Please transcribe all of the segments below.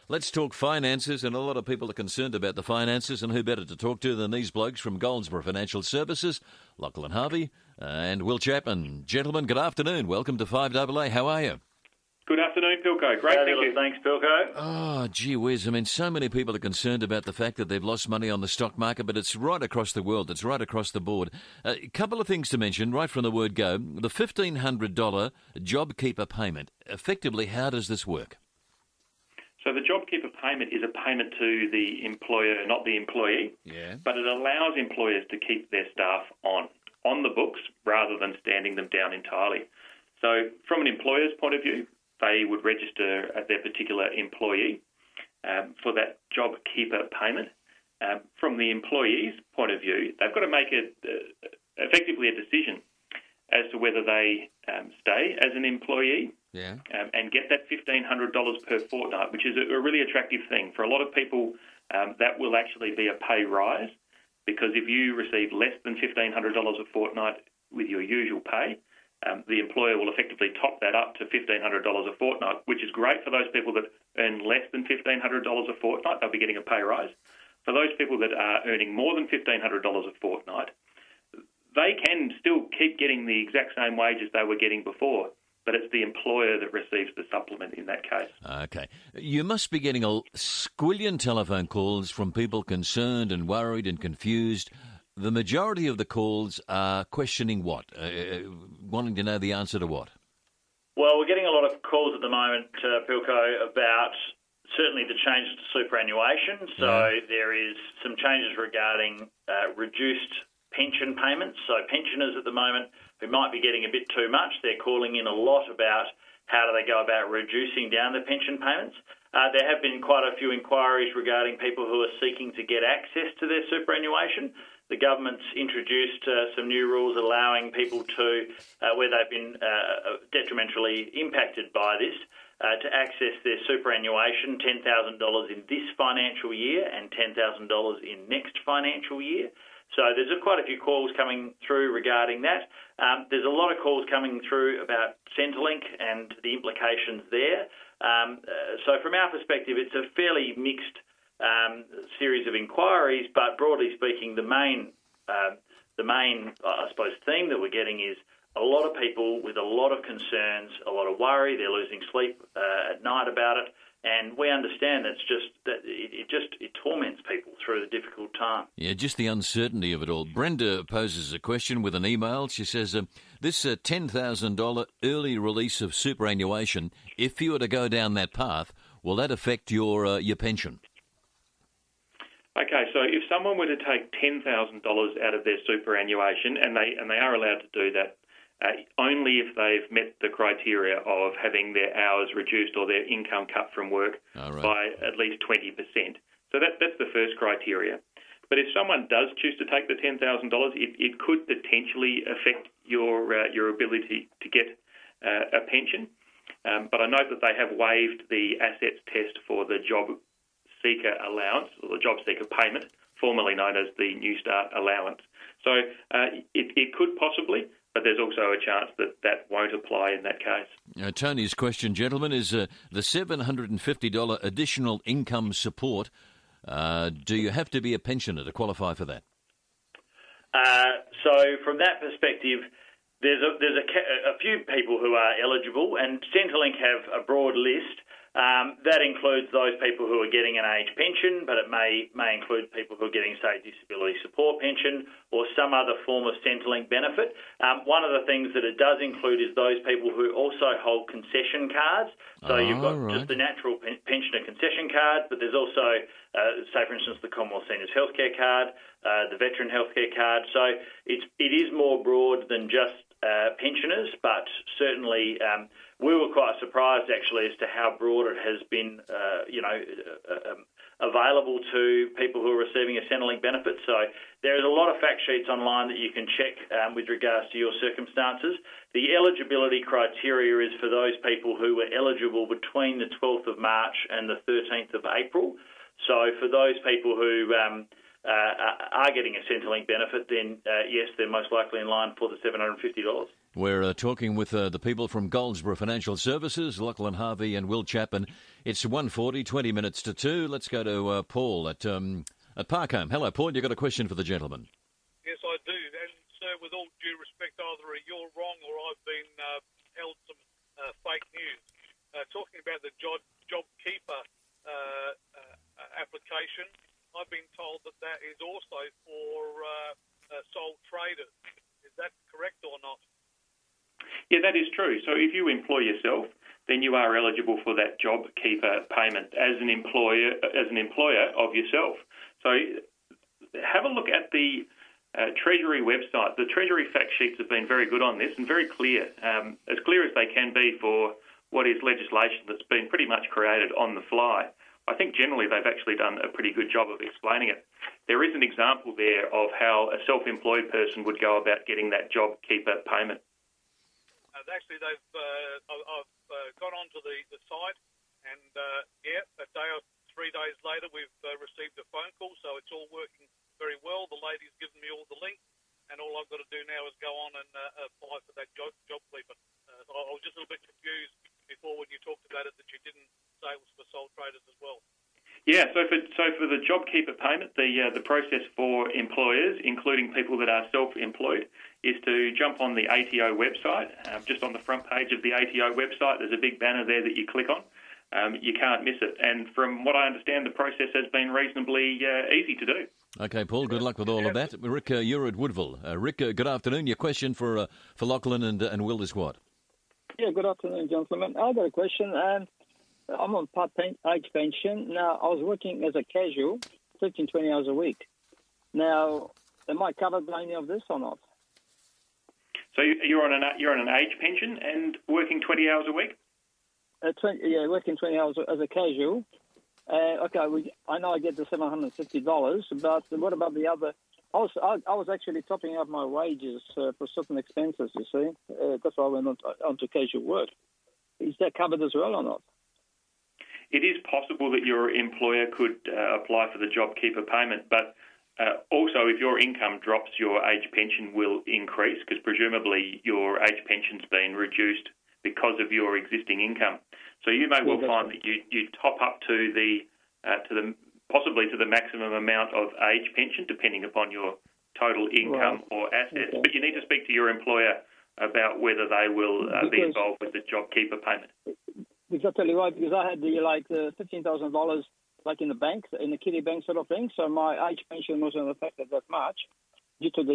Let's talk finances, and a lot of people are concerned about the finances, and who better to talk to than these blokes from Goldsboro Financial Services, Lachlan Harvey and Will Chapman. Gentlemen, good afternoon. Welcome to 5AA. How are you? Good afternoon, Pilco. Great, thank you. Thanks, Pilco. Oh, gee whiz. I mean, so many people are concerned about the fact that they've lost money on the stock market, but it's right across the world. It's right across the board. A couple of things to mention right from the word go. The $1,500 JobKeeper payment. Effectively, how does this work? So the JobKeeper payment is a payment to the employer, not the employee, but it allows employers to keep their staff on the books rather than standing them down entirely. So from an employer's point of view, they would register their particular employee for that JobKeeper payment. From the employee's point of view, they've got to make effectively a decision as to whether they stay as an employee and get that $1,500 per fortnight, which is a really attractive thing. For a lot of people, that will actually be a pay rise, because if you receive less than $1,500 a fortnight with your usual pay, the employer will effectively top that up to $1,500 a fortnight, which is great for those people that earn less than $1,500 a fortnight. They'll be getting a pay rise. For those people that are earning more than $1,500 a fortnight, they can still keep getting the exact same wages they were getting before, but it's the employer that receives the supplement in that case. Okay. You must be getting a squillion telephone calls from people concerned and worried and confused. The majority of the calls are questioning what? Wanting to know the answer to what? Well, we're getting a lot of calls at the moment, Pilco, about certainly the changes to superannuation. So there is some changes regarding reduced pension payments. So pensioners at the moment who might be getting a bit too much, they're calling in a lot about how do they go about reducing down their pension payments. There have been quite a few inquiries regarding people who are seeking to get access to their superannuation. The government's introduced some new rules allowing people to, where they've been detrimentally impacted by this, to access their superannuation, $10,000 in this financial year and $10,000 in next financial year. So there's quite a few calls coming through regarding that. There's a lot of calls coming through about Centrelink and the implications there. So from our perspective, it's a fairly mixed series of inquiries, but broadly speaking, the main, I suppose, theme that we're getting is a lot of people with a lot of concerns, a lot of worry. They're losing sleep at night about it, and we understand it torments people through the difficult time. Yeah, just the uncertainty of it all. Brenda poses a question with an email. She says, this $10,000 early release of superannuation, if you were to go down that path, will that affect your pension? Okay, so if someone were to take $10,000 out of their superannuation, and they are allowed to do that only if they've met the criteria of having their hours reduced or their income cut from work by at least 20%. So that's the first criteria. But if someone does choose to take the $10,000, it could potentially affect your ability to get a pension. But I note that they have waived the assets test for the job seeker allowance, or the job seeker payment, formerly known as the New Start allowance. So it could possibly, but there's also a chance that won't apply in that case. Tony's question, gentlemen, is the $750 additional income support. Do you have to be a pensioner to qualify for that? So from that perspective, there's a few people who are eligible, and Centrelink have a broad list. That includes those people who are getting an age pension, but it may include people who are getting, say, disability support pension or some other form of Centrelink benefit. One of the things that it does include is those people who also hold concession cards. So you've got just the natural pensioner concession card, but there's also, say, for instance, the Commonwealth Seniors Healthcare Card, the Veteran Healthcare Card. So it is more broad than just pensioners, but certainly we were quite surprised actually as to how broad it has been, available to people who are receiving a Centrelink benefit. So there is a lot of fact sheets online that you can check with regards to your circumstances. The eligibility criteria is for those people who were eligible between the 12th of March and the 13th of April. So for those people who are getting a Centrelink benefit, then yes, they're most likely in line for the $750. We're talking with the people from Goldsboro Financial Services, Lachlan Harvey and Will Chapman. It's 1:40, 20 minutes to 2. Let's go to Paul at Parkhome. Hello, Paul. You've got a question for the gentleman. Yes, I do. And, sir, with all due respect, either you're wrong or I've been held some fake news. Talking about the JobKeeper application, I've been told that is also for sole traders. Is that correct or not? Yeah, that is true. So if you employ yourself, then you are eligible for that JobKeeper payment as an employer of yourself. So have a look at the Treasury website. The Treasury fact sheets have been very good on this and very clear, as clear as they can be for what is legislation that's been pretty much created on the fly. I think generally they've actually done a pretty good job of explaining it. There is an example there of how a self-employed person would go about getting that JobKeeper payment. Actually, I've gone onto the site, and a day or 3 days later, we've received a phone call, so it's all working very well. The lady's given me all the links, and all I've got to do now is go on and apply for that JobKeeper. I was just a little bit confused before when you talked about it that you didn't say it was for sole traders as well. Yeah, so for the JobKeeper payment, the process for employers, including people that are self-employed, is to jump on the ATO website. Just on the front page of the ATO website, there's a big banner there that you click on. You can't miss it. And from what I understand, the process has been reasonably easy to do. Okay, Paul, good luck with all of that. Rick, you're at Woodville. Rick, good afternoon. Your question for Lachlan and Will is what? Yeah, good afternoon, gentlemen. I've got a question. I'm on part-age pension. Now, I was working as a casual, 15, 20 hours a week. Now, am I covered by any of this or not? So you're on an age pension and working 20 hours a week? Working 20 hours as a casual. I know I get the $750, but what about the other? I was actually topping up my wages for certain expenses, you see. That's why I went on to casual work. Is that covered as well or not? It is possible that your employer could apply for the JobKeeper payment, but also if your income drops, your age pension will increase because presumably your age pension's been reduced because of your existing income. So you may well find that you top up to the possibly to the maximum amount of age pension, depending upon your total income or assets. Okay. But you need to speak to your employer about whether they will be involved with the JobKeeper payment. Exactly right, because I had the $15,000 like in the bank, in the kiddie bank sort of thing. So my age pension wasn't affected that much due to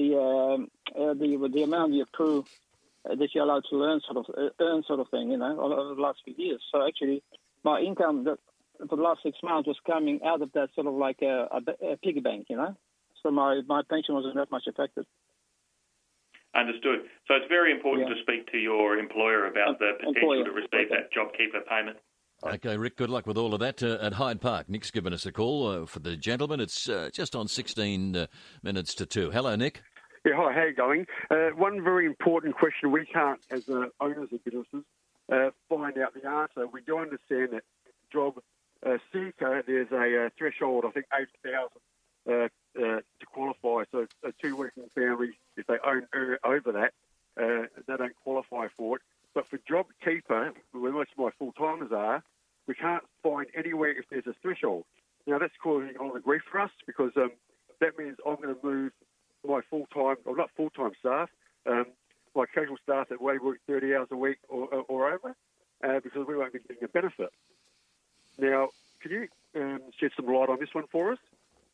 the amount you accrue that you're allowed to earn sort of thing, over the last few years. So actually, my income for the last 6 months was coming out of that sort of like a piggy bank, So my pension wasn't that much affected. Understood. So it's very important to speak to your employer about the potential to receive that JobKeeper payment. Okay, Rick, good luck with all of that. At Hyde Park, Nick's given us a call for the gentleman. It's just on 16 minutes to 2. Hello, Nick. Yeah, hi, how you going? One very important question we can't, as owners of businesses, find out the answer. We do understand that job seeker, there's a threshold, I think 8,000 to qualify. So two working families, if they own over that, they don't qualify for it. But for JobKeeper, where most of my full-timers are, we can't find anywhere if there's a threshold. Now, that's causing a lot of grief for us because that means I'm going to move my full-time, or not full-time staff, my casual staff that work 30 hours a week or over, because we won't be getting a benefit. Now, could you shed some light on this one for us?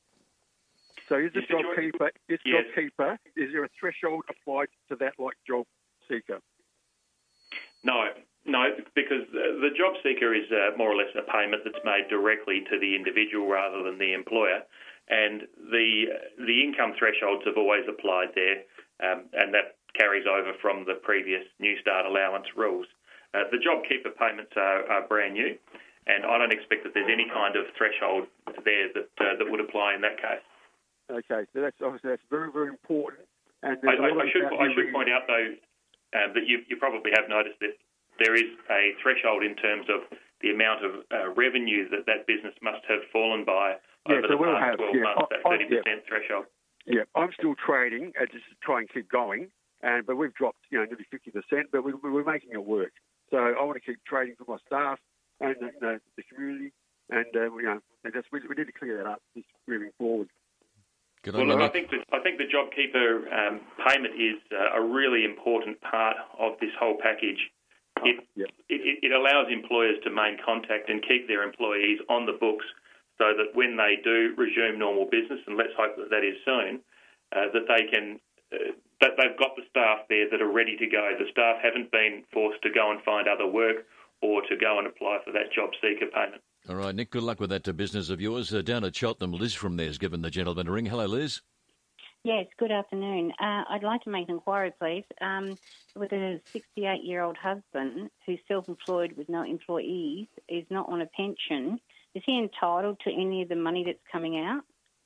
So is the JobKeeper, JobKeeper, is there a threshold applied to that like job seeker? No, because the job seeker is more or less a payment that's made directly to the individual rather than the employer, and the income thresholds have always applied there, and that carries over from the previous New Start allowance rules. The JobKeeper payments are brand new, and I don't expect that there's any kind of threshold there that would apply in that case. Okay, so that's very, very important. And I should point out though that you probably have noticed that there is a threshold in terms of the amount of revenue that business must have fallen by over the past 12 months, that 30% threshold. Yeah, I'm still trading just to try and keep going, but we've dropped nearly 50%, but we're making it work. So I want to keep trading for my staff and the community, and we need to clear that up just moving forward. Well, look, I think the JobKeeper payment is a really important part of this whole package. It allows employers to maintain contact and keep their employees on the books, so that when they do resume normal business, and let's hope that is soon, that they've got the staff there that are ready to go. The staff haven't been forced to go and find other work or to go and apply for that job seeker payment. All right, Nick, good luck with that business of yours. Down at Cheltenham, Liz from there has given the gentleman a ring. Hello, Liz. Yes, good afternoon. I'd like to make an inquiry, please. With a 68-year-old husband who's self-employed with no employees, is not on a pension, is he entitled to any of the money that's coming out?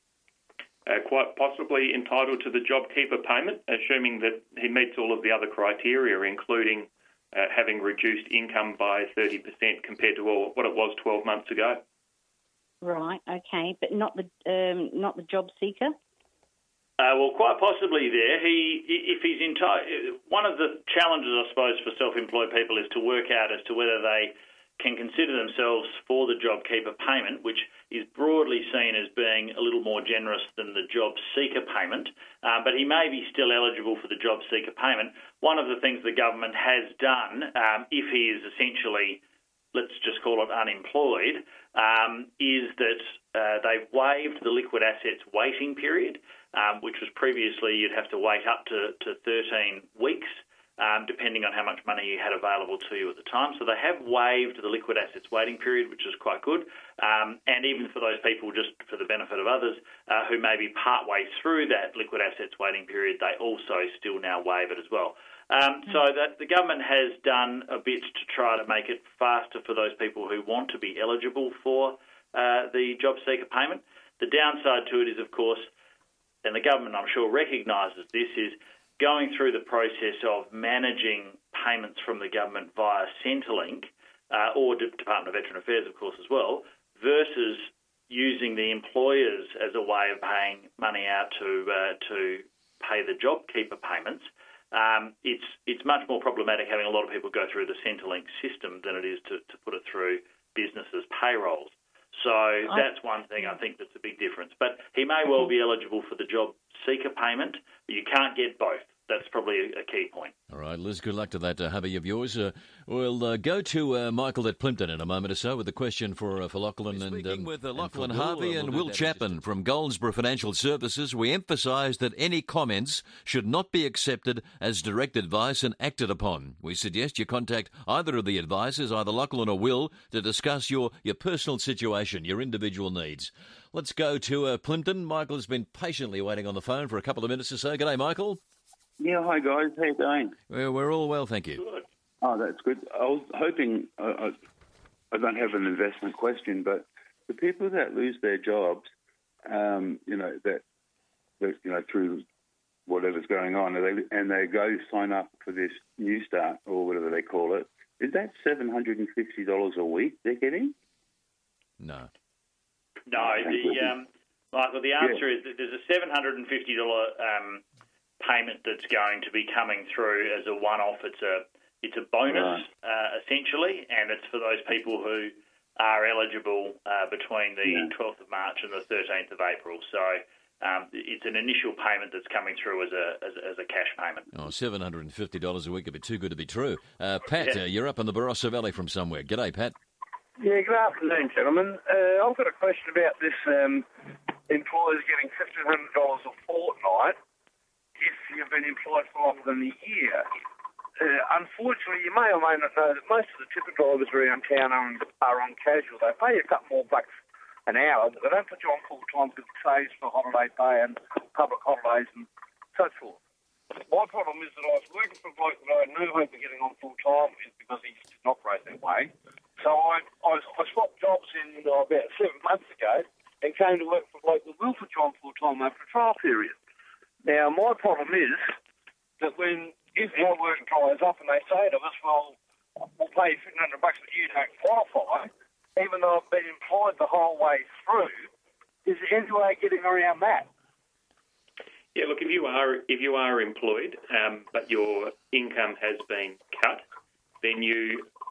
Quite possibly entitled to the JobKeeper payment, assuming that he meets all of the other criteria, including having reduced income by 30% compared to what it was 12 months ago. Right, okay, but not the job seeker? Well, quite possibly there. If he's one of the challenges, I suppose, for self-employed people is to work out as to whether they can consider themselves for the JobKeeper payment, which is broadly seen as being a little more generous than the job seeker payment, but he may be still eligible for the job seeker payment. One of the things the government has done, if he is essentially, let's just call it unemployed, is that they've waived the liquid assets waiting period, which was previously you'd have to wait up to 13 weeks, depending on how much money you had available to you at the time. So they have waived the liquid assets waiting period, which is quite good. And even for those people, just for the benefit of others, who may be partway through that liquid assets waiting period, they also still now waive it as well. So that the government has done a bit to try to make it faster for those people who want to be eligible for the job seeker payment. The downside to it is, of course, and the government I'm sure recognises this, is going through the process of managing payments from the government via Centrelink or Department of Veteran Affairs, of course, as well, versus using the employers as a way of paying money out to pay the JobKeeper payments. It's much more problematic having a lot of people go through the Centrelink system than it is to put it through businesses' payrolls. So that's one thing I think that's a big difference. But he may well be eligible for the job seeker payment, but you can't get both. That's probably a key point. All right, Liz, good luck to that hubby of yours. We'll go to Michael at Plympton in a moment or so with a question for Lachlan. Speaking with Lachlan Harvey and Will Chapman from Goldsboro Financial Services, we emphasise that any comments should not be accepted as direct advice and acted upon. We suggest you contact either of the advisors, either Lachlan or Will, to discuss your personal situation, your individual needs. Let's go to Plympton. Michael has been patiently waiting on the phone for a couple of minutes or so. G'day, Michael. Yeah, hi guys. How you doing? We're all well, thank you. Good. Oh, that's good. I was hoping, I don't have an investment question, but the people that lose their jobs, through whatever's going on, and they go sign up for this New Start or whatever they call it, is that $750 a week they're getting? No. Michael, the answer is that there's a $750 payment that's going to be coming through as a one-off. It's a bonus, essentially, and it's for those people who are eligible between the 12th of March and the 13th of April. So it's an initial payment that's coming through as a cash payment. Oh, $750 a week, a bit too good to be true. Pat, you're up in the Barossa Valley from somewhere. G'day, Pat. Yeah, good afternoon, gentlemen. I've got a question about this employers getting $1,500 a fortnight if you've been employed for longer than a year. Unfortunately, you may or may not know that most of the tipper drivers around town are on casual. They pay you a couple more bucks an hour, but they don't put you on full time because it saves for holiday pay and public holidays and so forth. My problem is that I was working for a bloke that I had no hope of getting on full time with because he didn't operate that way. So I swapped jobs in about 7 months ago and came to work for a bloke that will put you on full time after a trial period. Now, my problem is that if our work dries up and they say to us, well, we'll pay you $1,500 but you don't qualify, even though I've been employed the whole way through, is there any way of getting around that? Yeah, look, if you are employed, but your income has been cut, then you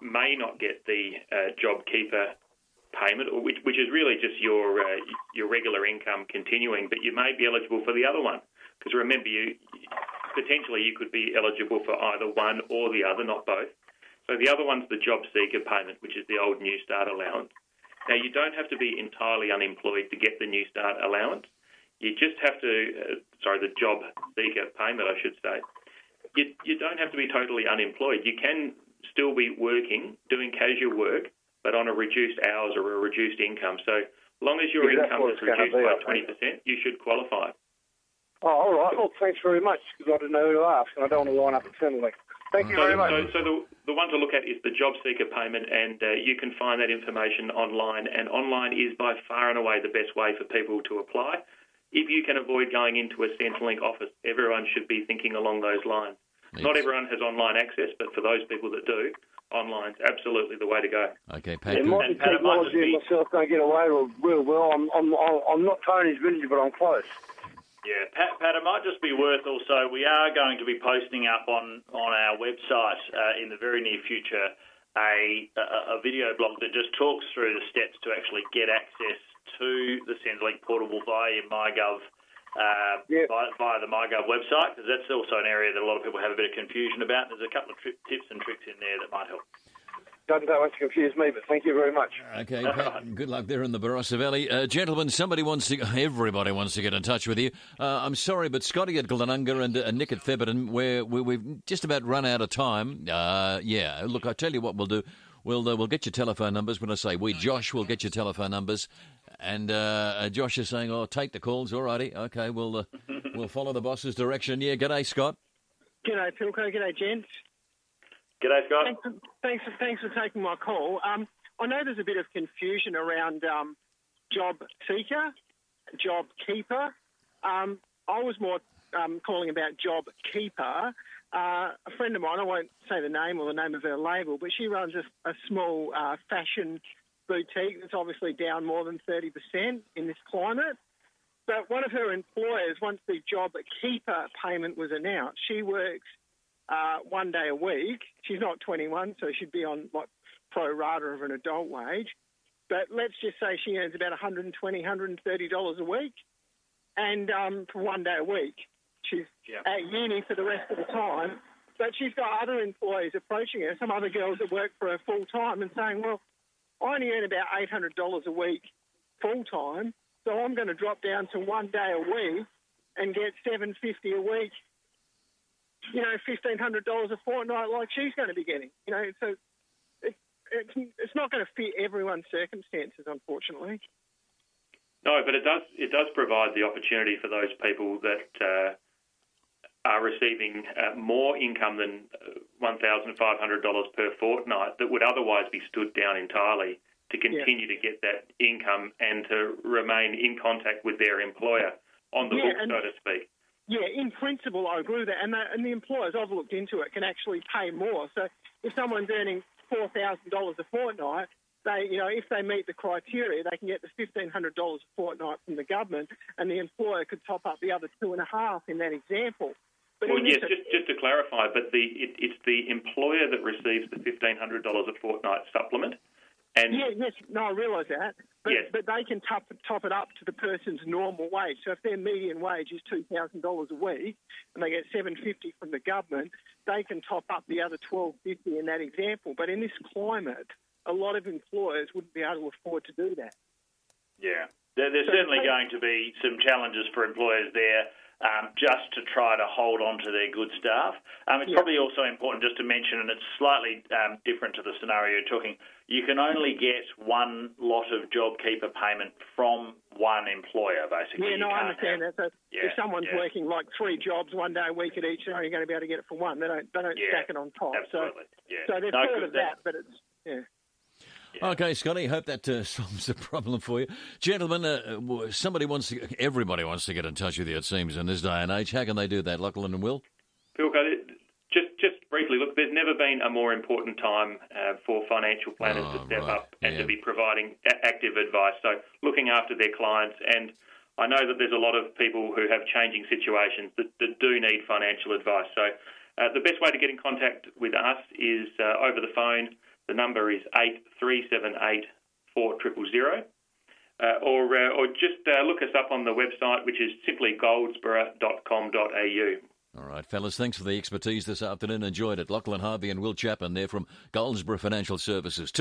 may not get the JobKeeper payment, which is really just your regular income continuing, but you may be eligible for the other one. Because remember, potentially you could be eligible for either one or the other, not both. So the other one's the job seeker payment, which is the old New Start allowance. Now, you don't have to be entirely unemployed to get the New Start allowance. You just have to, the job seeker payment, I should say. You don't have to be totally unemployed. You can still be working, doing casual work, but on a reduced hours or a reduced income. So long as your income is reduced by 20%, you should qualify. Oh, all right. Well, thanks very much, because I didn't know who to ask, and I don't want to line up eternally. Thank you very much. So the one to look at is the job seeker payment, and you can find that information online. And online is by far and away the best way for people to apply. If you can avoid going into a Centrelink office, everyone should be thinking along those lines. Yes. Not everyone has online access, but for those people that do, online's absolutely the way to go. Okay, Pat. Yeah, my technology and myself don't get away real well. I'm not Tony's Vintage, but I'm close. Yeah, Pat, it might just be worth also, we are going to be posting up on our website in the very near future a video blog that just talks through the steps to actually get access to the Centrelink portable via your MyGov, via the MyGov website, because that's also an area that a lot of people have a bit of confusion about. There's a couple of tips and tricks in there that might help. Doesn't that much confuse me, but thank you very much. Okay, Pat, good luck there in the Barossa Valley. Gentlemen, everybody wants to get in touch with you. I'm sorry, but Scotty at Glenunga and Nick at Thebarton, we've just about run out of time. Look, I tell you what we'll do. We'll get your telephone numbers. When I say we, Josh will get your telephone numbers. And Josh is saying, take the calls. All righty. Okay, we'll follow the boss's direction. Yeah, g'day, Scott. G'day, Pilco. G'day, gents. G'day, Scott. Thanks for taking my call. I know there's a bit of confusion around job seeker, job keeper. I was more calling about job keeper. A friend of mine, I won't say the name or the name of her label, but she runs a small fashion boutique that's obviously down more than 30% in this climate. But one of her employers, once the job keeper payment was announced, she works 1 day a week. She's not 21, so she'd be on pro rata of an adult wage. But let's just say she earns about $120, $130 a week, and for 1 day a week. She's at uni for the rest of the time, but she's got other employees approaching her, some other girls that work for her full-time, and saying, well, I only earn about $800 a week full-time, so I'm going to drop down to 1 day a week and get $750 a week, $1,500 a fortnight like she's going to be getting. So it's not going to fit everyone's circumstances, unfortunately. No, but it does provide the opportunity for those people that are receiving more income than $1,500 per fortnight that would otherwise be stood down entirely to continue to get that income and to remain in contact with their employer on the book, so to speak. Yeah, in principle, I agree with that. And the employers, I've looked into it, can actually pay more. So if someone's earning $4,000 a fortnight, if they meet the criteria, they can get the $1,500 a fortnight from the government, and the employer could top up the other $2.5 in that example. But just to clarify, but it's the employer that receives the $1,500 a fortnight supplement. And I realise that. But they can top it up to the person's normal wage. So if their median wage is $2,000 a week and they get $750 from the government, they can top up the other $1,250 in that example. But in this climate, a lot of employers wouldn't be able to afford to do that. Yeah. There's certainly going to be some challenges for employers there just to try to hold on to their good staff. It's probably also important just to mention, and it's slightly different to the scenario you're talking, you can only get one lot of JobKeeper payment from one employer, basically. Yeah, I understand that. So if someone's working like 3 jobs 1 day a week at each, they're only going to be able to get it for one. They don't stack it on top. Absolutely. So they've thought of that, but it's... Yeah. Okay, Scotty, hope that solves the problem for you. Gentlemen, everybody wants to get in touch with you, it seems, in this day and age. How can they do that, Lachlan and Will? Pilco, just briefly, look, there's never been a more important time for financial planners to step up and to be providing active advice, so looking after their clients. And I know that there's a lot of people who have changing situations that do need financial advice. So the best way to get in contact with us is over the phone. The The number is 8378 4000. Or just look us up on the website, which is simply goldsboro.com.au. All right, fellas, thanks for the expertise this afternoon. Enjoyed it. Lachlan Harvey and Will Chapman there from Goldsboro Financial Services.